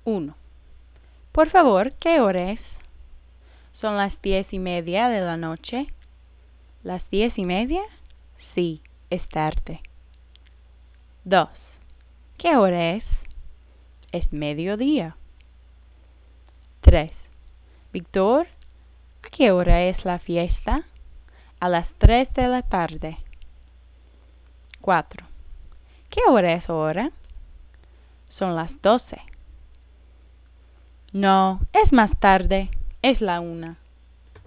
1. Por favor, ¿qué hora es? ¿Son las 10:30 de la noche? ¿Las 10:30? Sí, es tarde. 2. ¿Qué hora es? Es mediodía. 3. Víctor, ¿a qué hora es la fiesta? A las 3 de la tarde. 4. ¿Qué hora es ahora? Son las 12. No, es más tarde. Es la 1.